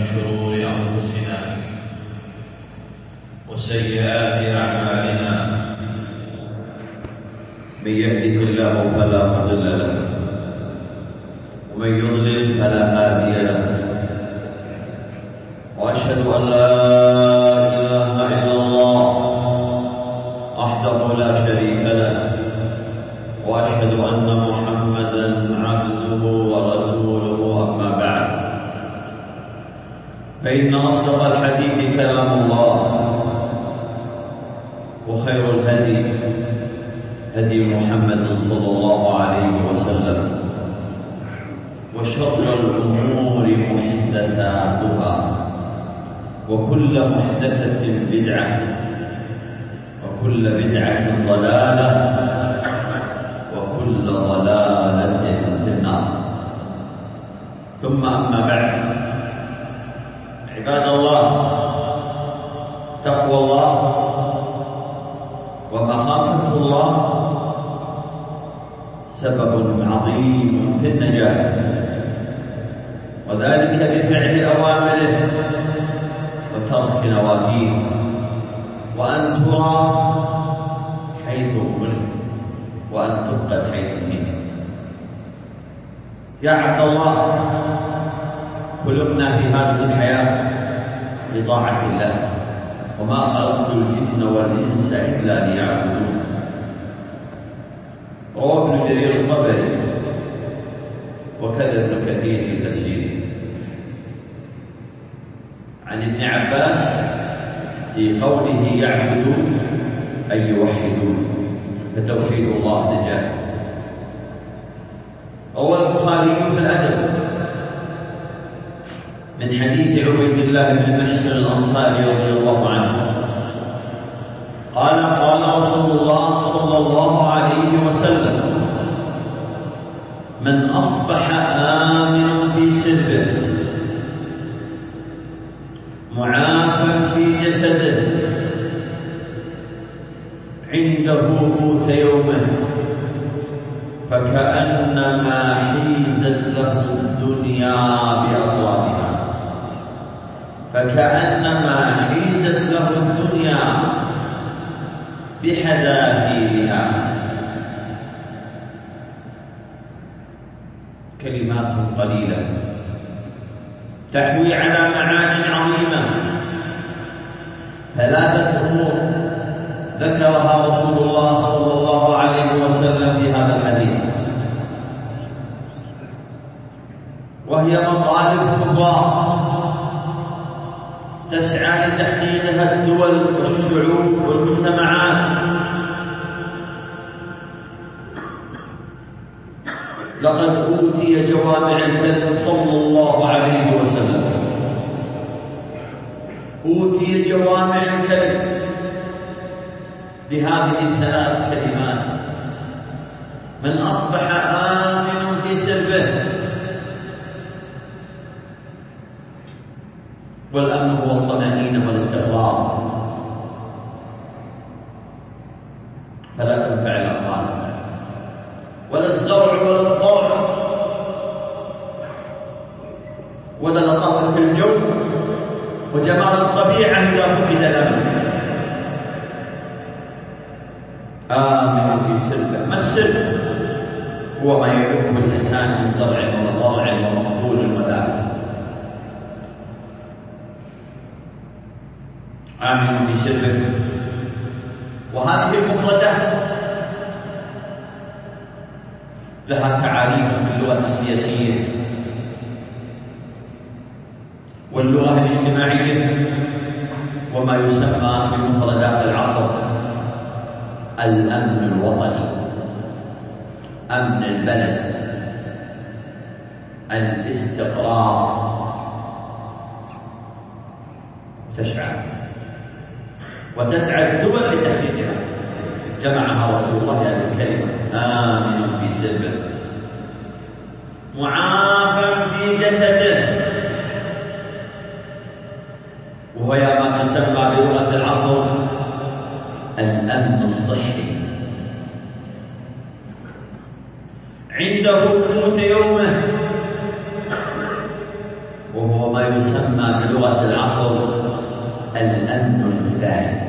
شرور أنفسنا وسيئات أعمالنا، من يهده الله فلا مضل له ومن يضلل فلا هادي له، وأشهد أن لا إله إلا الله وحده لا شريك له، وأشهد أن محمدًا عبده ورسوله. أما بعد، فإن أصدق الحديث كلام الله، وخير الهدي هدي محمد صلى الله عليه وسلم، وشر الأمور محدثاتها، وكل محدثة بدعة، وكل بدعة ضلالة، وكل ضلالة في النار. ثم أما بعد، عباد الله، تقوى الله ومخافة الله سبب عظيم في النجاة، وذلك بفعل أوامره وترك نواهيه، وأن ترى حيث أمرت وأن تفقد حيث نهيت. يا عبد الله، خلقنا في هذه الحياة لطاعة الله، وما خلقت الجن والإنس إلا ليعبدون. روى ابن جرير الطبري وكذا ابن كثير في تفسيره عن ابن عباس في قوله يعبدون أي يوحدون، فتوحيد الله نجاة. روى البخاري في الأدب من حديث عبيد الله بن محسن الأنصاري رضي الله عنه قال: قال رسول الله صلى الله عليه وسلم: من أصبح آمنا في سربه معافى في جسده عنده قوت يومه فكأنما حيزت له الدنيا بأطرافها، فكأنما حيزت له الدنيا بحذافيرها. كلمات قليلة تحوي على معان عظيمة. ثلاثة أمور ذكرها رسول الله صلى الله عليه وسلم في هذا الحديث، وهي مطالب كبرى تسعى لتحقيقها الدول والشعوب والمجتمعات. لقد أوتي جوامع الكلم صلى الله عليه وسلم، أوتي جوامع الكلم بهذه الثلاث كلمات: من أصبح آمنا في سربه، والأمن هو الطمأنينة والاستقرار، فلا تنفع الأموال ولا الزرع ولا الضرع ولا لطافة الجو وجمال الطبيعة إذا فقد الأمن. آمن في سربه. ما السرب؟ هو ما يعلمه الإنسان من زرع ومضارع ومقبول وذات. آمن في سربه. وهذه المفردة لها تعاريف في اللغة السياسية واللغة الاجتماعية وما يسمى بمفردات العصر: الأمن الوطني، أمن البلد، الاستقرار. وتسعى الدول لتحقيقها. جمعها رسول الله هذه الكلمة: آمن في سربه معافى في جسده، وهي ما تسمى بلغة العصر الأمن الصحي. عنده قوت يومه، وهو ما يسمى بلغة العصر الأمن الغذائي.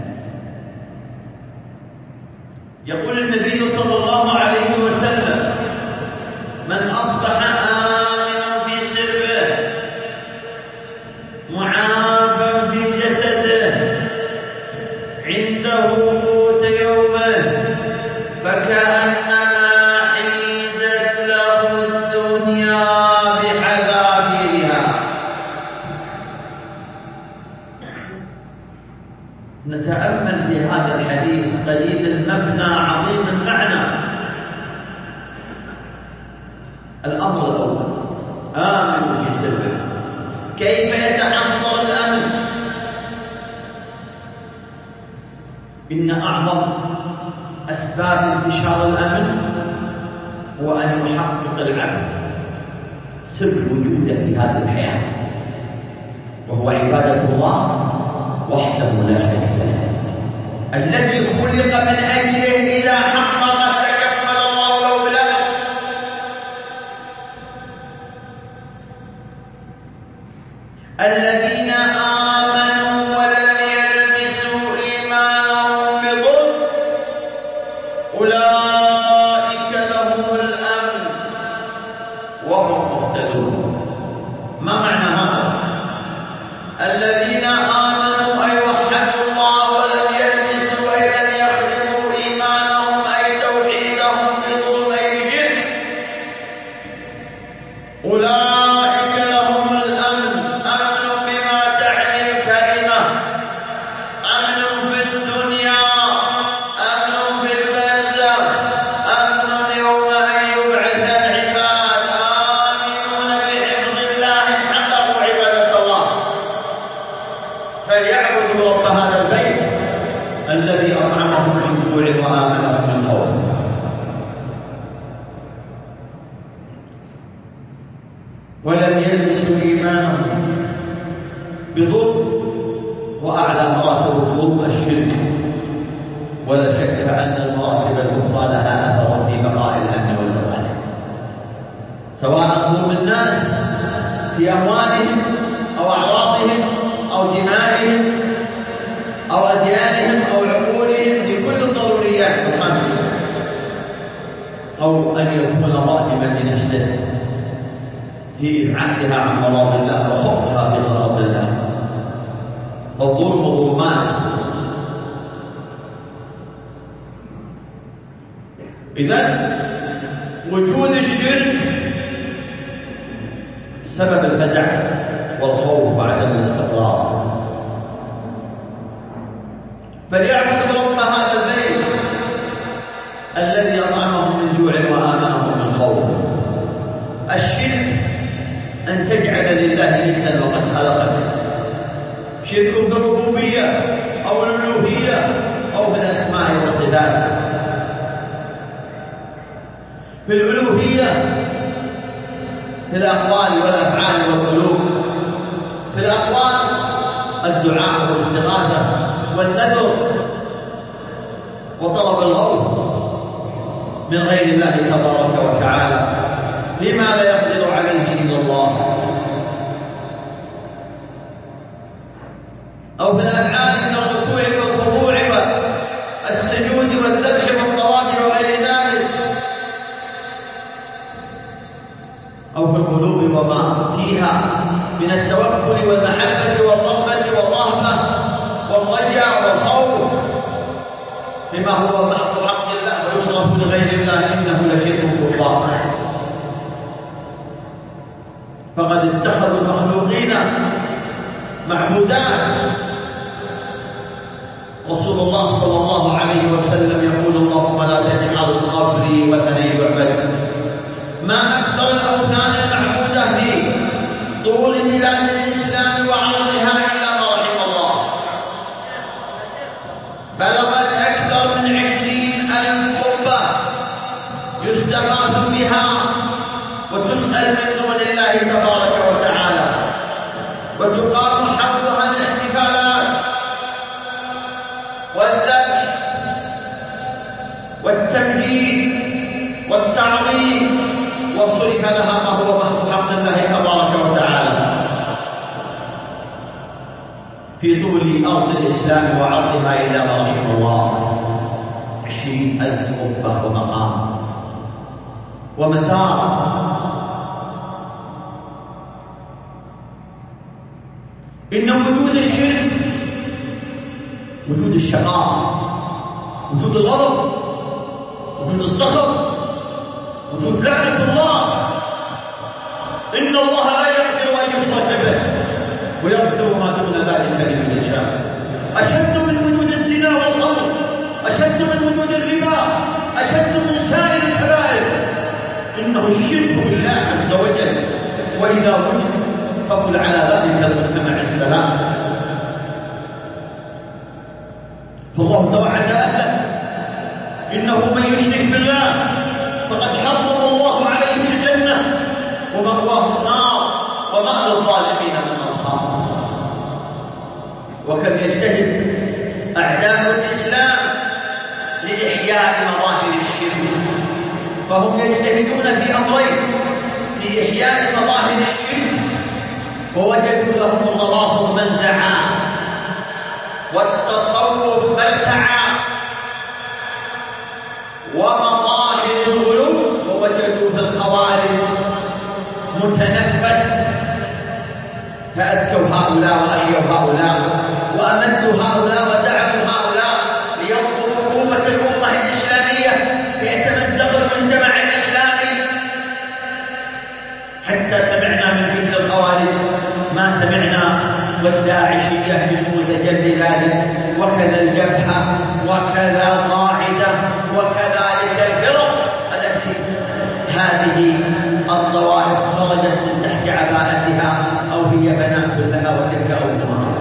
يقول النبي صلى الله عليه وسلم: من أصبح آمنا في سربه معافى في جسده عنده قوت يومه فكأنما حيزت له الدنيا بحذافيرها. نتأمل في هذا الحديث قليل المبنى عظيم المعنى. الأمر الأول: آمن في سربه. كيف يتحصل الأمن؟ إن أعظم أسباب انتشار الأمن هو أن يحقق العبد سر وجوده في هذه الحياة، وهو عبادة الله وحده لا شريك له، الذي خلق من أجله. إذا حقق تكفل الله له بالأمن. الذين آمنوا ولم يلبسوا إيمانهم بظلم أولئك لهم الأمن وهم مهتدون. ما معنى هذا؟ الذين آمنوا أي وحدوا الله ولم يلبسوا أي لم يخلطوا إيمانهم أي توحيدهم بظلم أي بشرك، أولئك لهم الأمن. أمن بما تعني الكلمة: أمن في الدنيا، أمن في البرزخ، أمن يوم أن يبعث العباد، آمنون بحفظ الله حققوا عبادة الله. فليعبدوا رب هذا البيت الذي أطعمهم من جوع وآمنهم من خوف. ولم يلبسوا إيمانهم بظلم، وأعلى مراتب الظلم الشرك، ولا شك أن المراتب الأخرى لها أثر في بقاء الأمن وزواله، سواء ظلم الناس في أموالهم أو أعراضهم أو دمائهم أو أديانهم أو عقولهم، في كل الضروريات الخمس، أو أن يكون ظالما لنفسه في إبعادها عن مراد الله وخوفها بغضب الله. الظلم ظلمات. إذن وجود الشرك سبب الفزع والخوف وعدم الاستقرار. فليعبدوا رب هذا البيت الذي أطعمهم من جوع وآمنهم من خوف. الشرك أن تجعل لله ندا وقد خلقك، شرك في الربوبية أو الألوهية أو في الأسماء والصفات. في الألوهية في الأقوال والأفعال والقلوب. في الأقوال الدعاء والاستغاثة والنذر وطلب الغوث من غير الله تبارك وتعالى لما لا يقدر عليه إلا الله. أو في الأفعال من الركوع والخضوع والسجود والذبح والطواف وغير ذلك. أو في القلوب وما فيها من التوكل والمحبة والرغبة والرهبة والرجاء والخوف بما هو محض حق الله ويصرف لغير الله إنه لشرك كبار. فقد اتخذوا المخلوقين معبودات. رسول الله صلى الله عليه وسلم يقول: اللهم لا تجعل قبري وثنا يعبد. ما أكثر الأوثان المعبودة في طول بلاد الإسلام وعرضها إلا ما رحم الله. بلغت أكثر من 20,000 قبة يستغاث بها وتسأل من دون الله تبارك وتعالى، وتقام حولها الاحتفالات والذبح والتمجيد والتعظيم، وصرف لها ما هو محض حق الله تبارك وتعالى. في طول أرض الإسلام وعرضها إلا ما رحم الله 20,000 قبة ومقام ومزار. إن وجود الشرك وجود الشقاء، وجود الغضب، وجود السخط، وجود لعنة الله. إن الله لا يغفر أن يشرك به ويغفر ما دون ذلك لمن يشاء. أشد من وجود الزنا والخمر، أشد من وجود الربا، أشد من سائر الكبائر إنه الشرك بالله عز وجل. وإذا وجد فقل على ذلك المجتمع السلام. فالله توعد أهله إنه من يشرك بالله فقد حرم الله عليه الجنة ومأواه النار وما للظالمين من أنصار. وكم يجتهد أعداء الإسلام لإحياء مظاهر الشرك، فهم يجتهدون في أمرين: في إحياء مظاهر الشرك ووجدوا لهم الظواهر منزعا والتصوف ملتعا، ومظاهر الغلو ووجدوا في الخوارج متنفس، فأذكوا هؤلاء وأحيوا هؤلاء وأمدوا هؤلاء ودعموا هؤلاء لينظروا قوة الأمة الإسلامية ليتمزق المجتمع الإسلامي. حتى سمعنا من فكر الخوارج ما سمعنا، والداعشية نموذجا لذلك، وكذا الجبهة، وكذا القاعدة، وكذلك الفرق التي هذه الطوائف خرجت من تحت عباءتها أو هي بنات لها وتلك أمها.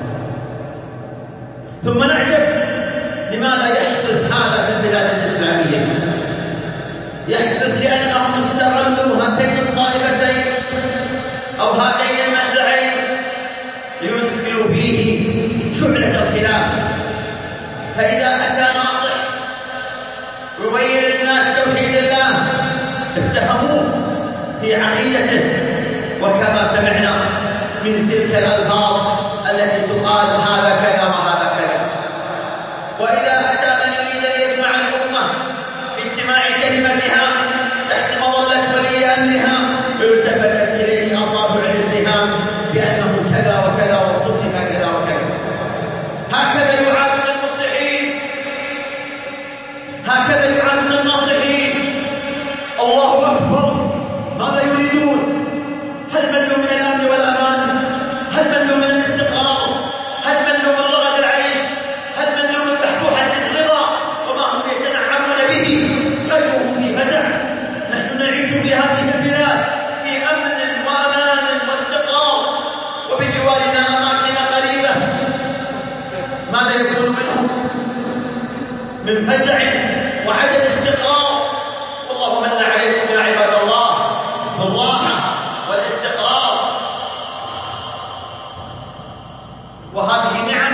ثم نعجب لماذا يحدث هذا في البلاد الإسلامية؟ يحدث لأنهم استغلوا هاتين الطائفتين أو هاتين المنزعين ليدخلوا فيه شعلة الخلاف. فإذا أتى ناصح يبين للناس توحيد الله اتهموه في عقيدته، وكما سمعنا من تلك الألفاظ التي تقال هذا كذا وهذا كذا. وإذا أتى من يريد أن يجمع الأمة في اجتماع كلمتها تحت مظلة ولي أمرها التفتت إليه أصابع الاتهام بأنه كذا وكذا وصنف كذا وكذا. هكذا يعامل المصلحين، هكذا يعامل الناصحين. الله أكبر، ماذا يريدون؟ هل ملوا من الأمن والأمان؟ هل ملوا من الاستقرار؟ هل ملوا من رغد العيش؟ هل ملوا من بحبوحة الرضا وما هم يتنعمون به؟ قلبهم في فزع. نحن نعيش في هذه البلاد في أمن وأمان واستقرار، وبجوارنا أماكن قريبة. ماذا يكون منهم؟ من فزع وعدم استقرار. والله من عليكم يا عباد الله بالراحة والاستقرار، وهذه نعم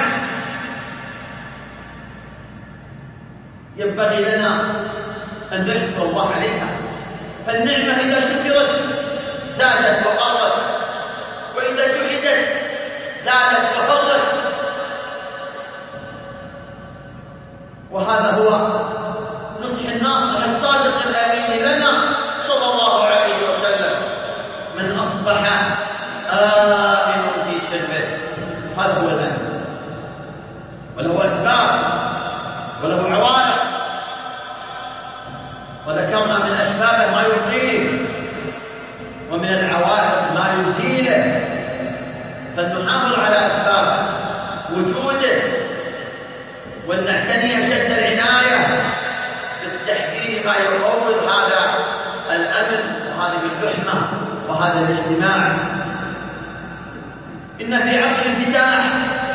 ينبغي لنا أن نشكر الله عليها. فالنعمة إذا شكرت زادت وقرت، وإذا جحدت زادت وفرت. وهذا هو نصح الناصح الصادق الأمين لنا صلى الله عليه وسلم: من أصبح آمن في سربه. هذا هو الأمن، وله أسباب وله عوائق، وذكرنا من أسبابه ما يبقيه ومن العوائق ما يزيله. فلنحافظ على أسباب وجوده ولنعتني أشد العناية بالتحقيق ما يقوض هذا الأمن وهذه اللحمة وهذا الاجتماع. إن في عصر الانفتاح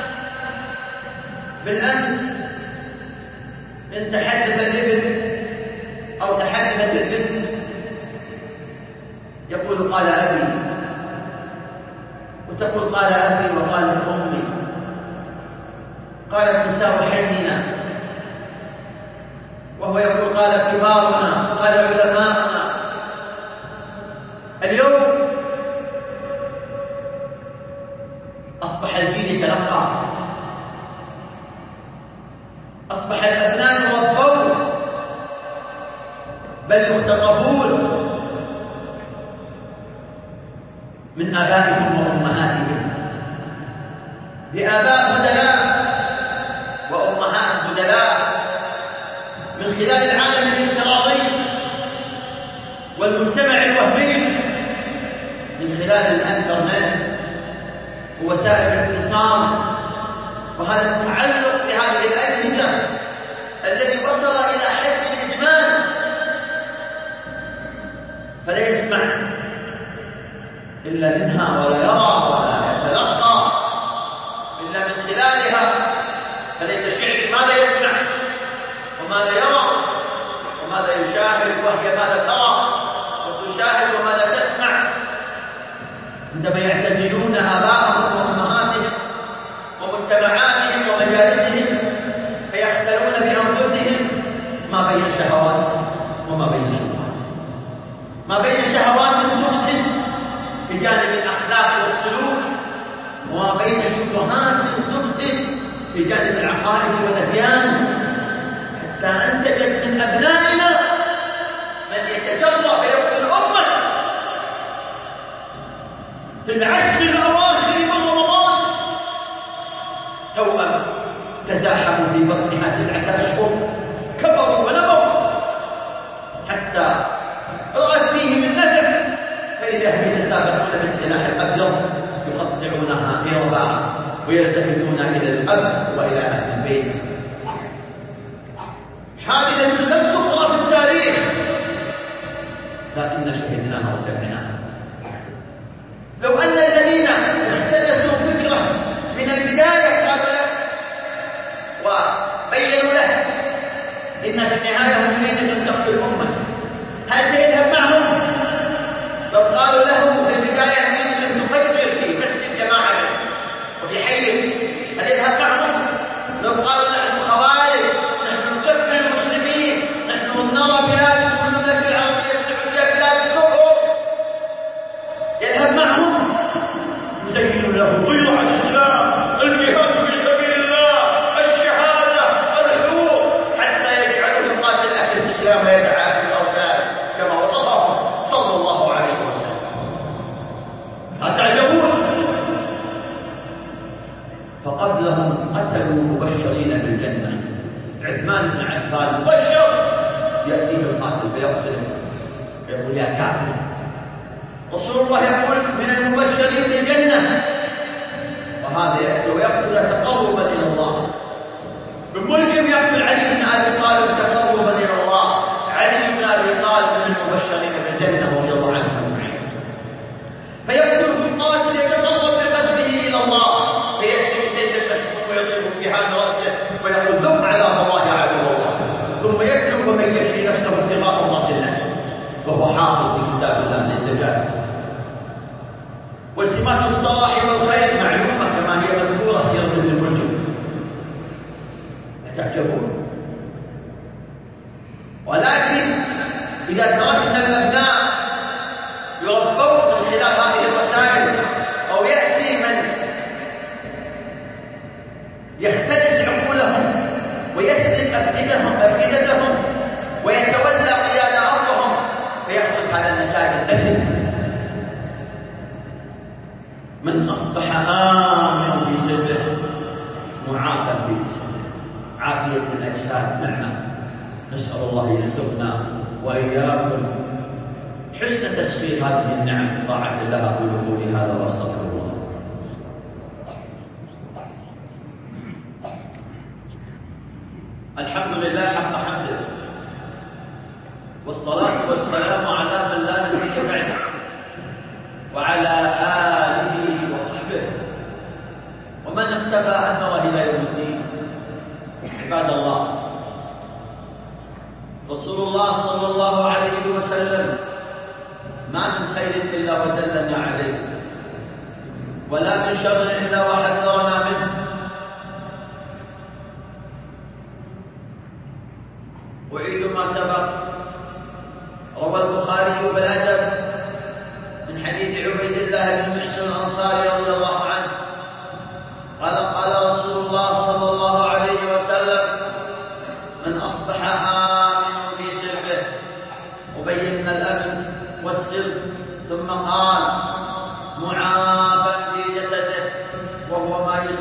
بالأمس إن تحدث الابن أو تحدثت البنت يقول قال أبي، وتقول قال أبي وقالت أمي، قالت نساء حينا، وهو يقول قال كبارنا، قال علماؤنا. اليوم أصبح الجيل يتلقى تترقبون من آبائكم وأمهاتكم بآباء بدلاء وأمهات بدلاء من خلال العالم الافتراضي والمجتمع الوهمي من خلال الانترنت ووسائل الاتصال، وهذا التعلق بهذه الأجهزة الذي وصل إلى حد الإدمان، فلا يسمع إلا منها ولا يرى ولا يتلقى إلا من خلالها. فليت شعري ماذا يسمع وماذا يرى وماذا يشاهد، وهي ماذا ترى وتشاهد وماذا تسمع. عندما يعتزلون آباءهم وأمهاتهم ومجتمعاتهم ومجالسهم فيختلون بأنفسهم ما بين شهوات وما بين شبهات، ما بين شهوات تفسد بجانب الأخلاق والسلوك، وما بين شبهات تفسد بجانب العقائد والأديان، حتى أنتجت من أبنائنا من يتجرأ فيقتل أمه في العشر الأواخر من رمضان، توأم تزاحموا في بطنها 9 أشهر، كبروا ونموا حتى رأت فيه من نفع، فإذا هم يتسابقون بالسلاح الأبيض يقطعونها في رباع ويلتفتون إلى الأب وإلى أهل البيت. حادثة لم تقرأ في التاريخ لكن شهدناها وسمعناها. لو أن الذين اختلسوا فكرة من البداية قالوا له وبينوا له إن في النهاية هم يريدون أن تقتل الأمة، هل سيذهب معهم؟ لو قالوا له في البداية نريد أن نفجر في مسجد جماعة وفي حي، هل يذهب معهم؟ لو قالوا نحن خوارج، نحن نكفر المسلمين، نحن نرى بلادكم المملكة العربية السعودية بلاد الكفر، يذهب معهم؟ يزين له ضياع الإسلام، الجهاد في سبيل الله، الشهادة، الحقوق، حتى يجعله يقاتل أهل الإسلام ويدعى في الأركان كما وصفه صلى الله عليه وسلم. أتعجبون؟ فقبلهم قتلوا مبشرين بالجنة. عثمان بن عفان مبشر، يأتيه القاتل فيقتله يقول يا كافر. رسول الله يقول من المبشرين بالجنة، وهذا يأتي ويقتل تقربا إلى الله. بملكم يقتل علي بن أبي طالب تقربا إلى الله. علي بن أبي طالب من المبشرين بالجنة رضي الله عنه أجمعين. فيقتل القاتل يتقرب بقتله إلى الله، فيأتي بسيف المسموم ويضرب في حال رأسه ويقول ذم عذاب الله يا عدو الله، ثم يتلو ومن يشري نفسه ابتغاء مرضات الله وهو حافظ بكتاب الله ليس جاهل. وسمات الصلاح والخير معلومة كما هي مذكورة سيرة ابن الملجم. أتعجبون؟ ولكن إذا تركنا الأبناء يربون من خلال هذه الوسائل، أو يأتي من يختلس عقولهم ويسلك أفئدتهم ويتولى قيادة أمرهم، فيخرج هذا النتاج النتن. من أصبح آمنا في سره معافى في جسده، عافية الأجساد نعمة. نسأل الله يرزقنا وإياكم حسن تسخير هذه النعم في طاعة الله. أقول قولي هذا وأستغفر الله. الحمد لله حق حمده، والصلاة والسلام على من لا نبي بعده وعلى آله وصحبه ومن اقتفى أثره إلى يوم الدين. عباد الله، رسول الله صلى الله عليه وسلم ما من خير إلا ودلنا عليه، ولا من شر إلا وحذرنا منه. أعيد ما سبق. روى البخاري في الأدب من حديث عبيد الله بن محسن الأنصاري رضي الله عنه قال قال رسول الله صلى الله عليه وسلم من أصبح آمنا في سربه. وبين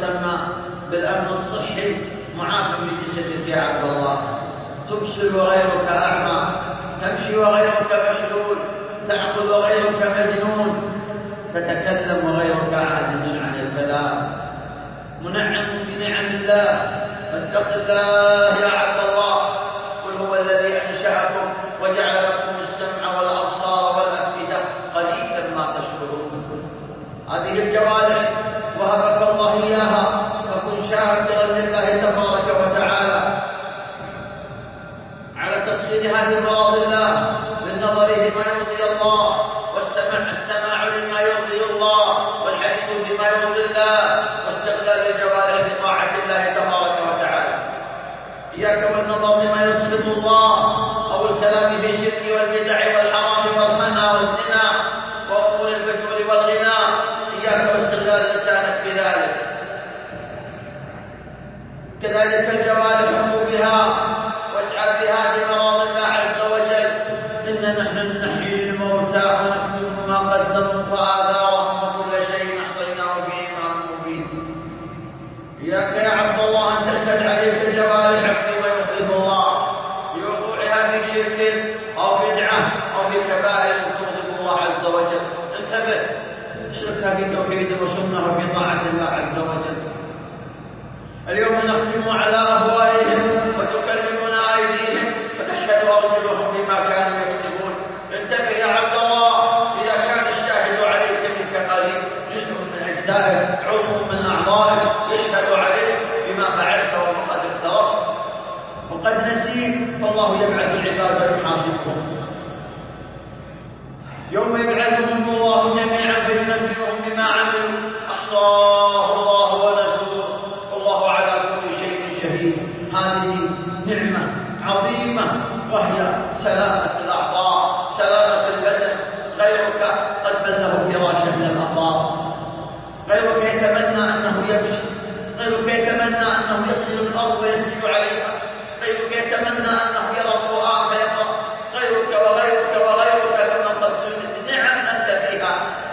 يسمى بالأمن الصحي معاف في جسدك يا عبد الله. تبصر وغيرك أعمى، تمشي وغيرك مشلول، تعقل وغيرك مجنون، تتكلم وغيرك عاجز عن الكلام، منعم بنعم الله. فاتق الله يا عبد الله. قل هو الذي أنشأكم وجعل لكم السمع والأبصار والأفئدة قليلا ما تشكرون. هذه الجوارح وهبك الله إياها، فكن شاكرا لله تبارك وتعالى على تسخيرها لمراض الله، بالنظر لما يرضي الله، السماع لما يرضي الله، والحديث فيما يرضي الله، واستغلال الجوارح بطاعة الله تبارك وتعالى. إياك والنظر لما يسخط الله، أو الكلام في الشرك والبدع والحرام والخنا والزنا وأمور الفجور والغناء. إياك واستغلال لسانك في ذلك. كذلك الجوارح بها واسعى بها لمراض الله عز وجل. إنا نحن نحيي الموتى ونكتب ما قدموا وآثارهم وكل شيء أحصيناه في إمام مبين. إياك يا عبد الله أن تشهد عليك جوارحك بما يغضب الله بوقوعها في شرك أو بدعة أو في كبائر تغضب الله عز وجل. انتبه، اشركها في توحيد وسنة وفي طاعة الله عز وجل. اليوم نختم على أفواههم وتكلمنا أيديهم وتشهد أرجلهم بما كانوا يكسبون. انتبه يا عبد الله، إذا كان الشاهد عليك منك قريب، جزء من أجزائك، عضو من أعضائك، يشهد عليك بما فعلت وقد اقترفت وقد نسيت، فالله يبعث العباد ويحاسبهم. يوم يبعثهم الله جميعا فينبئهم بما عملوا، أحصاه الله ونسوه، والله على كل شيء شهيد. هذه نعمة عظيمة، وهي سلامة الأعضاء، سلامة البدن. غيرك قد بله فراشا من الأمراض، غيرك يتمنى أنه يمشي، غيرك يتمنى أنه يصل الأرض ويسجد عليها، غيرك يتمنى أنه يرى القرآن فيقرأ، غيرك وغيرك وغيرك ممن قد سنت نعم أنت فيها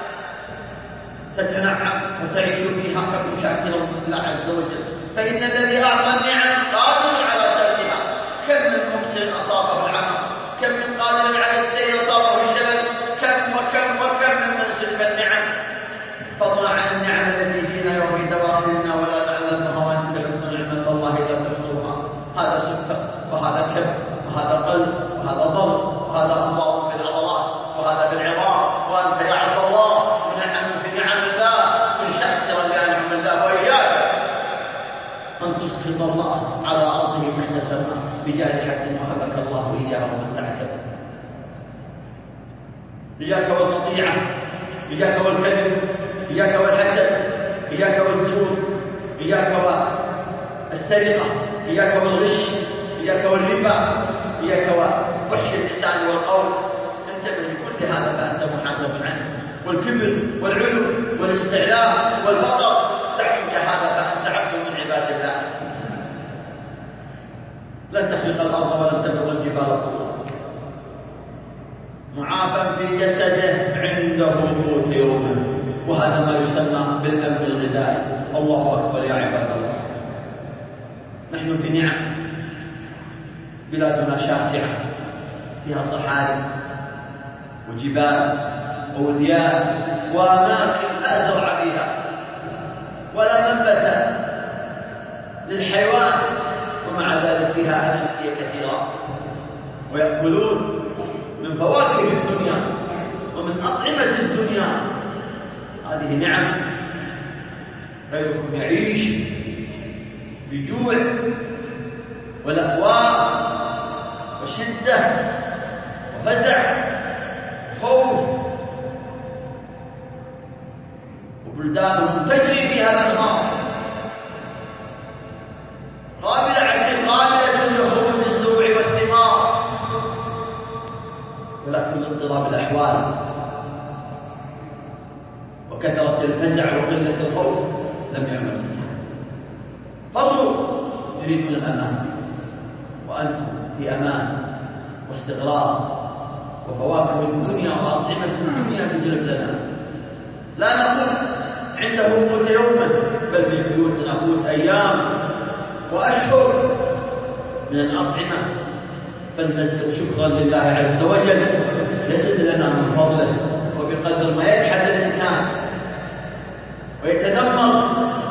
تتنعم وتعيش فيها. فكن شاكرا لله عز وجل، فإن الذي أعطى النعم قادر على سلبها. كم من مبصر أصابه العمى، كم من قادر على السير أصابه الشلل، كم من سلب النعم، فضلا عن النعم التي فينا وفي دواخلنا ولا نعلمها. وأن تعدوا نعمة الله لا تحصوها. هذا سكر، وهذا كبد، وهذا قلب، وهذا ضغط، وهذا أمراض في العضلات، وهذا في العظام. وأنت يا عبد الله منعم في نعم الله، كن شاكرا لنعم الله. وإياك أن تسخط الله على أرضه تحت سماء بجارحة وهبك الله إياها ومتعك به. إياك والقطيعة، إياك والكذب، إياك والحسد، إياك والزور، إياك والسرقة، إياك والغش، إياك والربا، إياك وفحش اللسان والقول. انتبه لكل هذا فأنت محاسب عنه. والكبر والعلو والاستعلاء والبطر، دعك هذا فأنت عبد من عباد الله. لن تخلق الأرض ولن تبلغ الجبال طولا. معافى في جسده عنده قوت يومه، وهذا ما يسمى بالأمن الغذائي. الله أكبر يا عباد الله. نحن في نعم، بلادنا شاسعة فيها صحاري وجبال ووديان وأماكن لا زرع فيها ولا منبت للحيوان، ومع ذلك فيها أناسيا كثيرة، ويأكلون من فواكه الدنيا ومن أطعمة الدنيا. هذه نعم. غيركم يعيش بجوع والأهواء وشدة وفزع وخوف، وبلدان تجري فيها الأنهار قابلة لخروج الزروع والثمار، ولكن اضطراب الأحوال وكثرة الفزع وقلة الخوف لم يعمل فيها. فضلوا يريدون الأمان، وأنتم في أمان واستقرار وفواكه الدنيا وأطعمة الدنيا تجلب لنا. لا نقول عنده قوت يومه، بل في بيوتنا قوت أيام وأشهر من الأطعمة، فلنزدد شكرا لله عز وجل يزد لنا من فضله. وبقدر ما يجحد الإنسان ويتذمر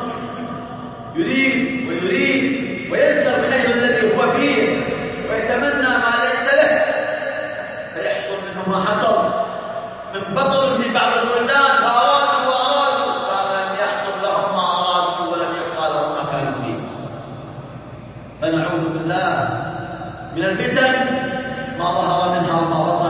يريد وينسى الخير الذي هو فيه ويتمنى ما ليس له، فيحصل منه ما حصل من بطل في بعض البلدان، فأرادوا فلم يحصل لهم ما أرادوا ولم يبقى لهم ما كانوا فيه. فنعوذ بالله من الفتن ما ظهر منها وما بطن.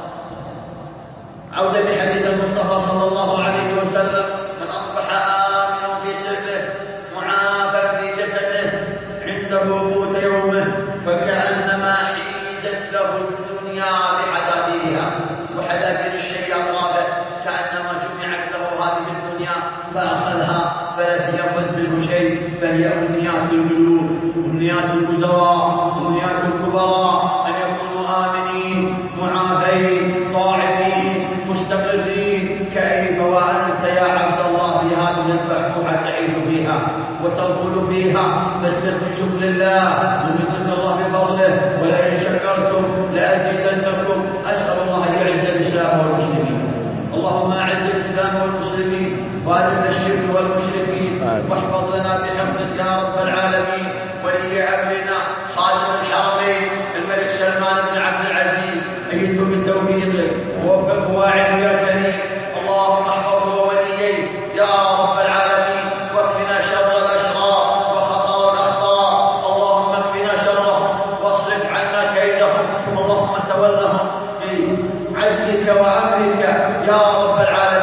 عودة لحديث المصطفى صلى الله عليه وسلم: من أصبح آمنا في سربه معافى في جسده عنده قوت يومه فكأنما حيزت له الدنيا بحذافيرها. وحذافير الشيء أطرافه كأنما جمعت له هذه الدنيا فأخذها فلم يفت منه شيء، فهي أمنيات الملوك، أمنيات الوزراء، أمنيات الكبراء، أن يكونوا آمنين معافين طاعمين مستقرين. كيف وأنت يا عبد الله في هذه البحبوحة تعيش فيها وترفل فيها؟ فازدد من شكر الله ومن الله بفضله، ولئن شكرتم لأزيدنكم. أسأل الله أن يعز الإسلام والمسلمين. اللهم أعز الإسلام والمسلمين وأذل الشرك والمشركين، واحفظ لنا بحفظك يا رب العالمين ولي أمرنا خادم الحرمين الملك سلمان بن عبد العزيز، أيده بتوفيقك ووفقه واعظ يا كريم. اللهم احفظه ووليه يا رب العالمين، واكفنا شر الأشرار وخطر الأخطار. اللهم اكفنا شرهم واصرف عنا كيدهم. اللهم تولهم بعدلك وأمرك يا رب العالمين.